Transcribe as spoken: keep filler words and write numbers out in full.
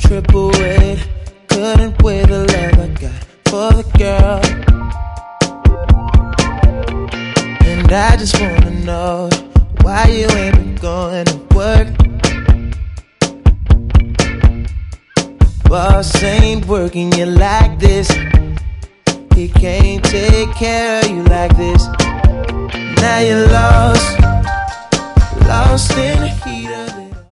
triple weight, couldn't weigh the love I got for the girl. And I just wanna know why you ain't been going to work. Boss ain't working you like this. He can't take care of you like this. Now you're lost, lost in the heat of it.